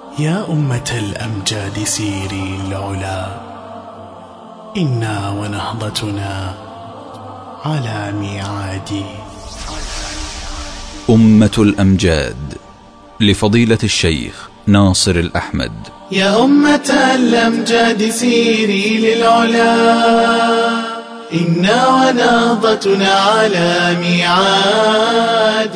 يا أمة الأمجاد سيري العلا، إنا ونهضتنا على ميعاد. أمة الأمجاد لفضيلة الشيخ ناصر الأحمد. يا أمة الأمجاد سيري للعلا، إنا ونهضتنا على ميعاد.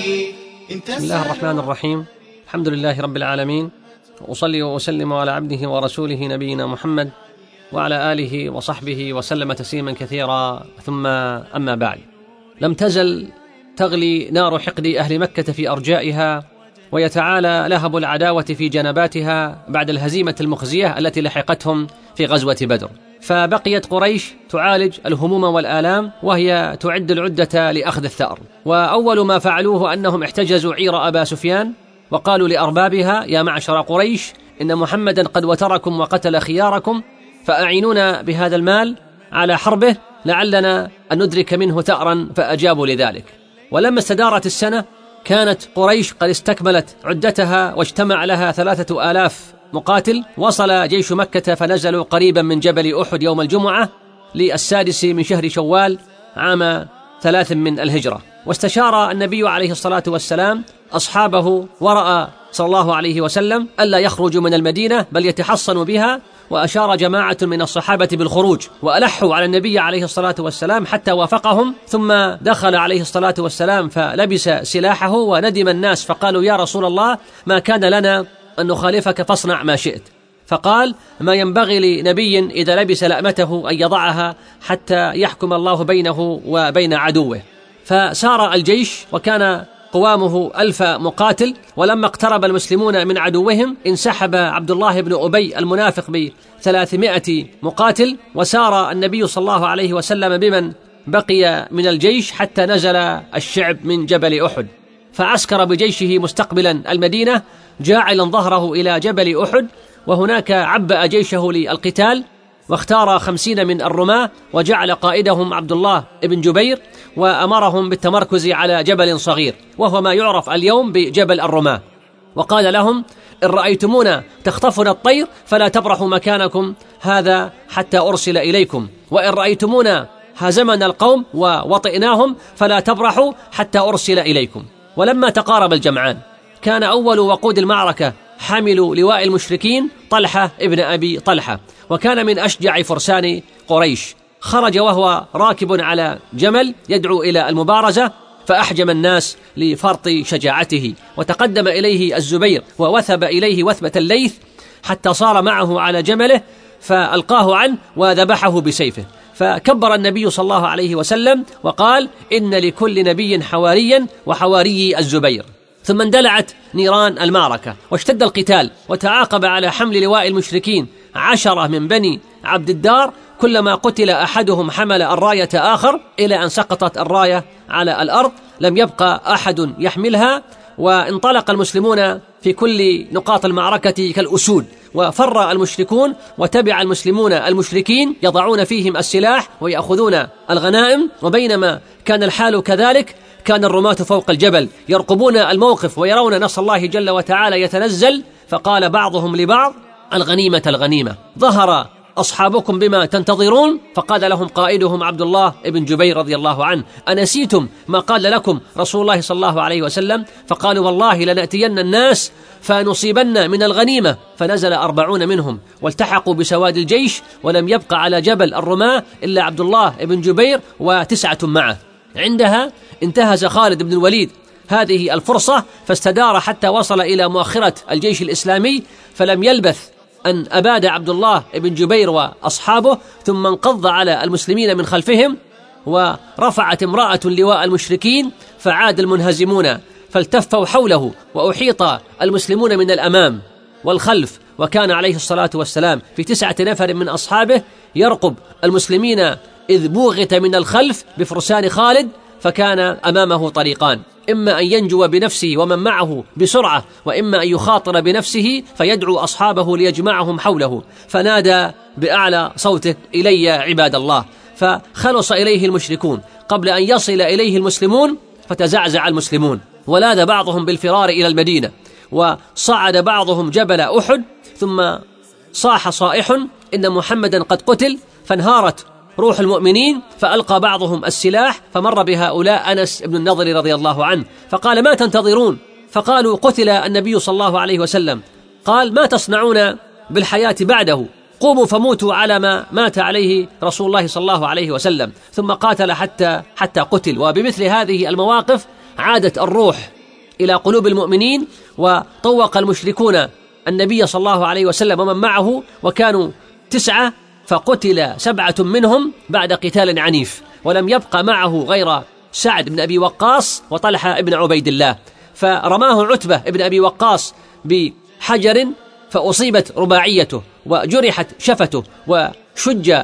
بسم الله الرحمن الرحيم، الحمد لله رب العالمين، وأصلي وأسلم على عبده ورسوله نبينا محمد وعلى آله وصحبه وسلم تسليما كثيرا، ثم أما بعد. لم تزل تغلي نار حقد أهل مكة في أرجائها، ويتعالى لهب العداوة في جنباتها بعد الهزيمة المخزية التي لحقتهم في غزوة بدر. فبقيت قريش تعالج الهموم والآلام، وهي تعد العدة لأخذ الثأر. وأول ما فعلوه أنهم احتجزوا عير أبا سفيان، وقالوا لأربابها: يا معشر قريش، إن محمدا قد وتركم وقتل خياركم، فأعينونا بهذا المال على حربه لعلنا أن ندرك منه ثأرا. فأجابوا لذلك. ولما استدارت السنة كانت قريش قد استكملت عدتها، واجتمع لها 3000 مقاتل. وصل جيش مكة فنزلوا قريبا من جبل أحد يوم الجمعة للسادس من شهر شوال عام 3 من الهجرة. واستشار النبي عليه الصلاة والسلام أصحابه ورأى صلى الله عليه وسلم ألا يخرجوا من المدينة بل يتحصنوا بها، وأشار جماعة من الصحابة بالخروج، وألحوا على النبي عليه الصلاة والسلام حتى وافقهم. ثم دخل عليه الصلاة والسلام فلبس سلاحه، وندم الناس فقالوا: يا رسول الله، ما كان لنا أن نخالفك، فاصنع ما شئت. فقال: ما ينبغي لنبي إذا لبس لأمته أن يضعها حتى يحكم الله بينه وبين عدوه. فسار الجيش وكان قوامه 1000 مقاتل. ولما اقترب المسلمون من عدوهم انسحب عبد الله بن أبي المنافق ب300 مقاتل، وسار النبي صلى الله عليه وسلم بمن بقي من الجيش حتى نزل الشعب من جبل أحد. فعسكر بجيشه مستقبلا المدينة جاعلا ظهره إلى جبل أحد، وهناك عبأ جيشه للقتال، واختار 50 من الرماة وجعل قائدهم عبد الله بن جبير، وأمرهم بالتمركز على جبل صغير وهو ما يعرف اليوم بجبل الرماة. وقال لهم: إن رأيتمونا تخطفنا الطير فلا تبرحوا مكانكم هذا حتى أرسل إليكم، وإن رأيتمونا هزمنا القوم ووطئناهم فلا تبرحوا حتى أرسل إليكم. ولما تقارب الجمعان كان أول وقود المعركة حامل لواء المشركين طلحة ابن أبي طلحة، وكان من أشجع فرسان قريش. خرج وهو راكب على جمل يدعو إلى المبارزة، فأحجم الناس لفرط شجاعته، وتقدم إليه الزبير ووثب إليه وثبة الليث حتى صار معه على جمله، فألقاه عنه وذبحه بسيفه. فكبر النبي صلى الله عليه وسلم وقال: إن لكل نبي حواريا، وحواري الزبير. ثم اندلعت نيران المعركة واشتد القتال، وتعاقب على حمل لواء المشركين 10 من بني عبد الدار. كلما قتل أحدهم حمل الراية آخر، إلى أن سقطت الراية على الأرض، لم يبقى أحد يحملها. وانطلق المسلمون في كل نقاط المعركة كالأسود، وفر المشركون وتبع المسلمون المشركين يضعون فيهم السلاح ويأخذون الغنائم. وبينما كان الحال كذلك كان الرماة فوق الجبل يرقبون الموقف ويرون نصر الله جل وتعالى يتنزل. فقال بعضهم لبعض: الغنيمة الغنيمة، ظهر أصحابكم بما تنتظرون. فقال لهم قائدهم عبد الله بن جبير رضي الله عنه: أنسيتم ما قال لكم رسول الله صلى الله عليه وسلم؟ فقالوا: والله لنأتين الناس فنصيبن من الغنيمة. فنزل 40 منهم والتحقوا بسواد الجيش، ولم يبق على جبل الرماة إلا عبد الله بن جبير و9 معه. عندها انتهز خالد بن الوليد هذه الفرصة فاستدار حتى وصل إلى مؤخرة الجيش الإسلامي، فلم يلبث أن أباد عبد الله بن جبير وأصحابه، ثم انقض على المسلمين من خلفهم، ورفعت امرأة لواء المشركين، فعاد المنهزمون فالتفوا حوله، وأحيط المسلمون من الأمام والخلف. وكان عليه الصلاة والسلام في 9 نفر من أصحابه يرقب المسلمين، إذ بوغت من الخلف بفرسان خالد، فكان أمامه طريقان: إما أن ينجو بنفسه ومن معه بسرعة، وإما أن يخاطر بنفسه فيدعو أصحابه ليجمعهم حوله. فنادى بأعلى صوته: إلي عباد الله. فخلص إليه المشركون قبل أن يصل إليه المسلمون، فتزعزع المسلمون، ولاذ بعضهم بالفرار إلى المدينة، وصعد بعضهم جبل أحد، ثم صاح صائح إن محمدا قد قتل، فانهارت روح المؤمنين، فألقى بعضهم السلاح، فمر بهؤلاء أنس بن النضر رضي الله عنه فقال: ما تنتظرون؟ فقالوا: قتل النبي صلى الله عليه وسلم. قال: ما تصنعون بالحياة بعده؟ قوموا فموتوا على ما مات عليه رسول الله صلى الله عليه وسلم. ثم قاتل حتى قتل. وبمثل هذه المواقف عادت الروح إلى قلوب المؤمنين، وطوق المشركون النبي صلى الله عليه وسلم ومن معه، وكانوا 9 فقتل 7 منهم بعد قتال عنيف، ولم يبق معه غير سعد بن أبي وقاص وطلحة بن عبيد الله. فرماه عتبة بن أبي وقاص بحجر فأصيبت رباعيته وجرحت شفته وشج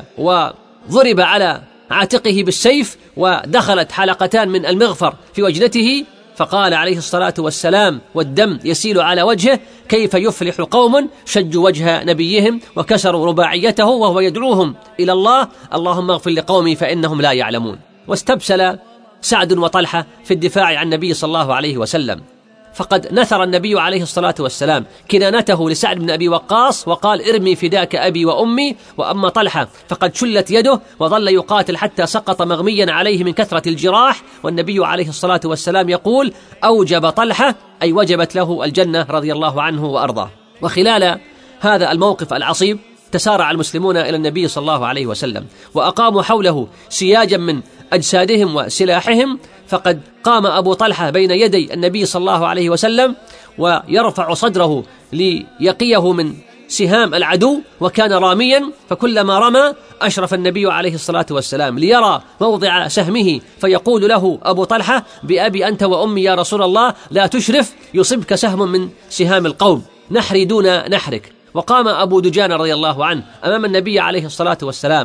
وضرب على عاتقه بالسيف، ودخلت حلقتان من المغفر في وجنته، فقال عليه الصلاة والسلام والدم يسيل على وجهه: كيف يفلح قوم شجوا وجه نبيهم وكسروا رباعيته وهو يدعوهم إلى الله، اللهم اغفر لقومي فإنهم لا يعلمون. واستبسل سعد وطلحة في الدفاع عن النبي صلى الله عليه وسلم، فقد نثر النبي عليه الصلاة والسلام كنانته لسعد بن أبي وقاص وقال: ارمي فداك أبي وأمي. وأما طلحة فقد شلت يده وظل يقاتل حتى سقط مغميا عليه من كثرة الجراح، والنبي عليه الصلاة والسلام يقول: أوجب طلحة، أي وجبت له الجنة رضي الله عنه وأرضاه. وخلال هذا الموقف العصيب تسارع المسلمون إلى النبي صلى الله عليه وسلم، وأقاموا حوله سياجا من أجسادهم وسلاحهم، فقد قام أبو طلحة بين يدي النبي صلى الله عليه وسلم ويرفع صدره ليقيه من سهام العدو، وكان راميا، فكلما رمى أشرف النبي عليه الصلاة والسلام ليرى موضع سهمه، فيقول له أبو طلحة: بأبي أنت وأمي يا رسول الله لا تشرف، يصبك سهم من سهام القوم، نحري دون نحرك. وقام أبو دجان رضي الله عنه أمام النبي عليه الصلاة والسلام،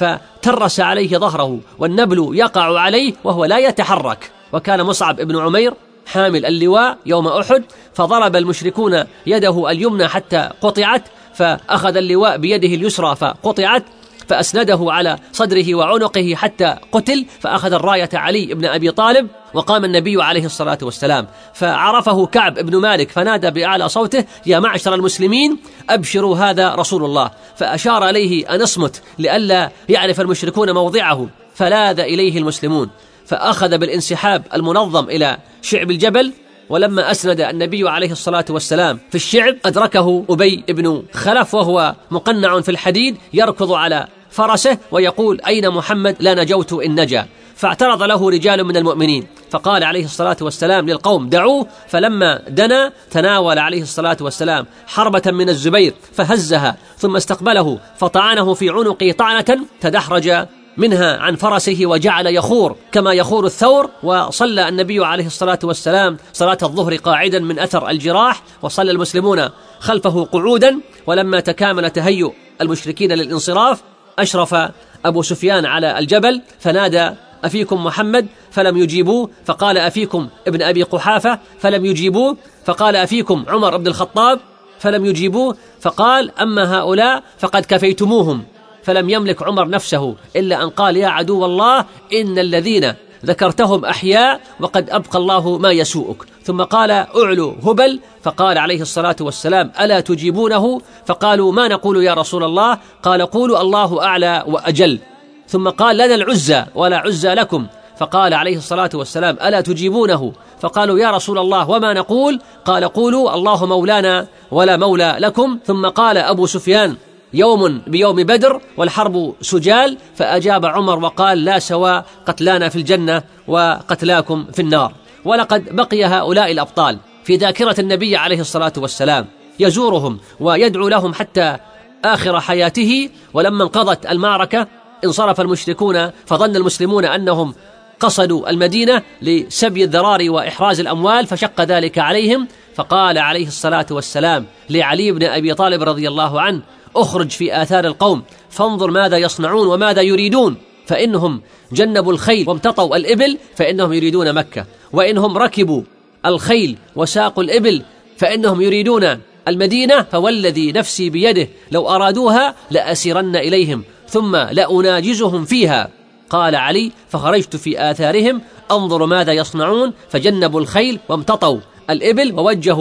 فترس عليه ظهره والنبل يقع عليه وهو لا يتحرك. وكان مصعب بن عمير حامل اللواء يوم أحد، فضرب المشركون يده اليمنى حتى قطعت، فأخذ اللواء بيده اليسرى فقطعت، فأسنده على صدره وعنقه حتى قتل، فأخذ الراية علي بن أبي طالب، وقام النبي عليه الصلاة والسلام فعرفه كعب بن مالك فنادى بأعلى صوته: يا معشر المسلمين أبشروا هذا رسول الله، فأشار إليه أن اصمت لئلا يعرف المشركون موضعه، فلاذ إليه المسلمون، فأخذ بالانسحاب المنظم إلى شعب الجبل. ولما أسند النبي عليه الصلاة والسلام في الشعب أدركه أبي بن خلف وهو مقنع في الحديد يركض على فرسه ويقول: أين محمد؟ لا نجوت إن نجا. فاعترض له رجال من المؤمنين، فقال عليه الصلاة والسلام للقوم: دعوه. فلما دنا تناول عليه الصلاة والسلام حربة من الزبير فهزها، ثم استقبله فطعنه في عنقه طعنة تدحرج منها عن فرسه وجعل يخور كما يخور الثور. وصلى النبي عليه الصلاة والسلام صلاة الظهر قاعدا من أثر الجراح، وصلى المسلمون خلفه قعودا. ولما تكامل تهيؤ المشركين للانصراف أشرف أبو سفيان على الجبل فنادى: أفيكم محمد؟ فلم يجيبوه. فقال: أفيكم ابن أبي قحافة؟ فلم يجيبوه. فقال: أفيكم عمر بن الخطاب؟ فلم يجيبوه. فقال: أما هؤلاء فقد كفيتموهم. فلم يملك عمر نفسه إلا أن قال: يا عدو الله، إن الذين ذكرتهم أحياء وقد أبقى الله ما يسوءك. ثم قال: أعلو هبل. فقال عليه الصلاة والسلام: ألا تجيبونه؟ فقالوا: ما نقول يا رسول الله؟ قال: قولوا الله أعلى وأجل. ثم قال: لنا العزى ولا عزى لكم. فقال عليه الصلاة والسلام: ألا تجيبونه؟ فقالوا: يا رسول الله وما نقول؟ قال: قولوا الله مولانا ولا مولى لكم. ثم قال أبو سفيان: يوم بيوم بدر والحرب سجال. فأجاب عمر وقال: لا سواء، قتلانا في الجنة وقتلاكم في النار. ولقد بقي هؤلاء الأبطال في ذاكرة النبي عليه الصلاة والسلام، يزورهم ويدعو لهم حتى آخر حياته. ولما انقضت المعركة انصرف المشركون، فظن المسلمون أنهم قصدوا المدينة لسبي الذرار وإحراز الأموال، فشق ذلك عليهم. فقال عليه الصلاة والسلام لعلي بن أبي طالب رضي الله عنه: اخرج في آثار القوم فانظر ماذا يصنعون وماذا يريدون، فإنهم جنبوا الخيل وامتطوا الإبل فإنهم يريدون مكة، وإنهم ركبوا الخيل وساقوا الإبل فإنهم يريدون المدينة، فوالذي نفسي بيده لو أرادوها لأسيرن إليهم ثم لأناجزهم فيها. قال علي: فخرجت في آثارهم أنظر ماذا يصنعون، فجنبوا الخيل وامتطوا الإبل ووجهوا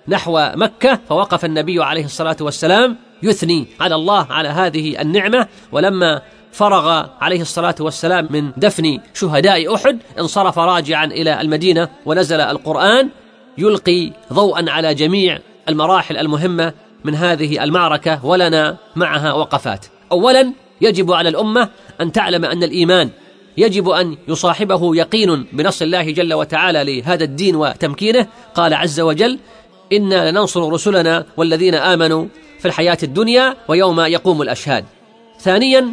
نحو مكة، فوقف النبي عليه الصلاة والسلام يثني على الله على هذه النعمة. ولما فرغ عليه الصلاة والسلام من دفن شهداء أحد انصرف راجعا إلى المدينة، ونزل القرآن يلقي ضوءا على جميع المراحل المهمة من هذه المعركة، ولنا معها وقفات. أولا، يجب على الأمة أن تعلم أن الإيمان يجب أن يصاحبه يقين بنص الله جل وتعالى لهذا الدين وتمكينه. قال عز وجل: إنا لننصر رسلنا والذين آمنوا في الحياة الدنيا ويوم يقوم الأشهاد. ثانيا،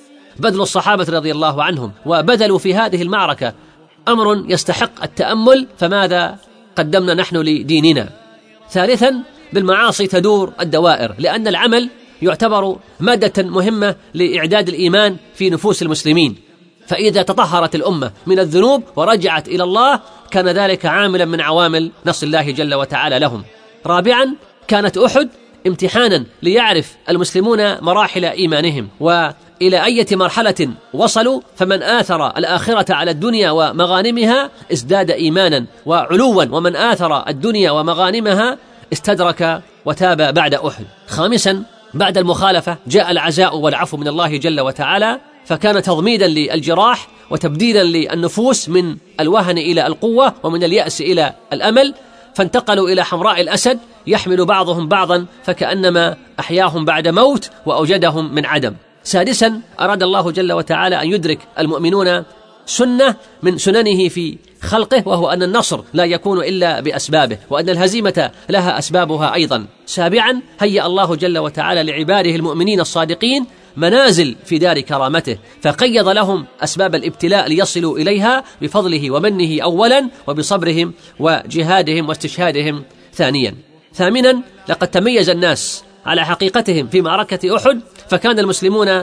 بذل الصحابة رضي الله عنهم، وبذلوا في هذه المعركة أمر يستحق التأمل، فماذا قدمنا نحن لديننا؟ ثالثا، بالمعاصي تدور الدوائر، لأن العمل يعتبر مادة مهمة لإعداد الإيمان في نفوس المسلمين، فإذا تطهرت الأمة من الذنوب ورجعت إلى الله كان ذلك عاملا من عوامل نصر الله جل وتعالى لهم. رابعا، كانت أحد امتحانا ليعرف المسلمون مراحل إيمانهم وإلى أي مرحلة وصلوا، فمن آثر الآخرة على الدنيا ومغانمها ازداد إيمانا وعلوا، ومن آثر الدنيا ومغانمها استدرك وتاب بعد أحد. خامسا، بعد المخالفة جاء العزاء والعفو من الله جل وتعالى، فكان تضميدا للجراح وتبديلا للنفوس من الوهن إلى القوة ومن اليأس إلى الأمل، فانتقلوا إلى حمراء الأسد يحمل بعضهم بعضا فكأنما أحياهم بعد موت وأوجدهم من عدم. سادسا، أراد الله جل وتعالى أن يدرك المؤمنون سنة من سننه في خلقه، وهو أن النصر لا يكون إلا بأسبابه، وأن الهزيمة لها أسبابها أيضا. سابعا، هيأ الله جل وتعالى لعباده المؤمنين الصادقين منازل في دار كرامته، فقيض لهم أسباب الابتلاء ليصلوا إليها بفضله ومنه أولا، وبصبرهم وجهادهم واستشهادهم ثانيا. ثامنا، لقد تميز الناس على حقيقتهم في معركة أحد، فكان المسلمون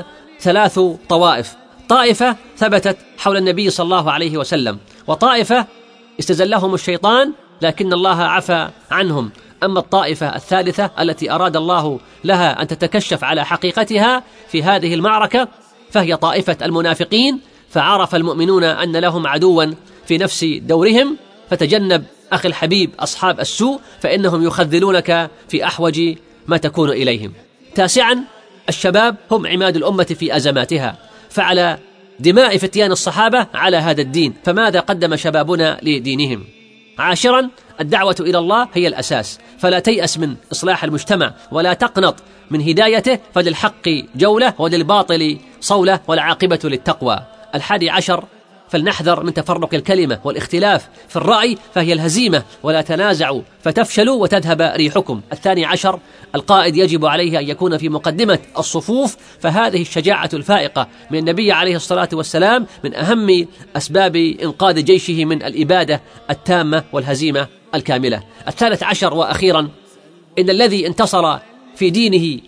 3 طوائف: طائفة ثبتت حول النبي صلى الله عليه وسلم، وطائفة استزلهم الشيطان لكن الله عفى عنهم. أما الطائفة الثالثة التي أراد الله لها أن تتكشف على حقيقتها في هذه المعركة فهي طائفة المنافقين، فعرف المؤمنون أن لهم عدوا في نفس دورهم، فتجنب أخي الحبيب أصحاب السوء، فإنهم يخذلونك في أحوج ما تكون إليهم. تاسعا، الشباب هم عماد الأمة في أزماتها، فعلى دماء فتيان الصحابة على هذا الدين، فماذا قدم شبابنا لدينهم؟ عاشرا، الدعوة إلى الله هي الأساس، فلا تيأس من إصلاح المجتمع ولا تقنط من هدايته، فللحق جولة وللباطل صولة والعاقبة للتقوى. 11، فلنحذر من تفرق الكلمة والاختلاف في الرأي، فهي الهزيمة، ولا تنازعوا فتفشلوا وتذهب ريحكم. 12، القائد يجب عليه أن يكون في مقدمة الصفوف، فهذه الشجاعة الفائقة من النبي عليه الصلاة والسلام من أهم أسباب إنقاذ جيشه من الإبادة التامة والهزيمة الكاملة. 13 وأخيرا، إن الذي انتصر في دينه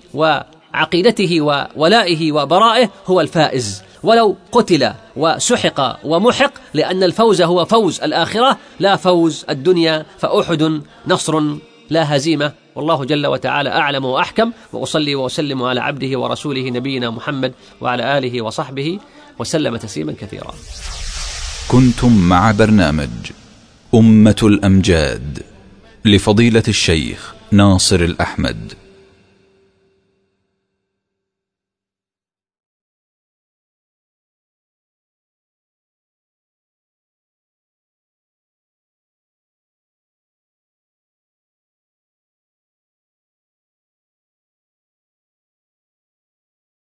وعقيدته وولائه وبرائه هو الفائز، ولو قتل وسحق ومحق، لأن الفوز هو فوز الآخرة لا فوز الدنيا، فأحد نصر لا هزيمة. والله جل وتعالى أعلم وأحكم، وأصلي وأسلم على عبده ورسوله نبينا محمد وعلى آله وصحبه وسلم تسليما كثيرا. كنتم مع برنامج أمة الأمجاد لفضيلة الشيخ ناصر الأحمد.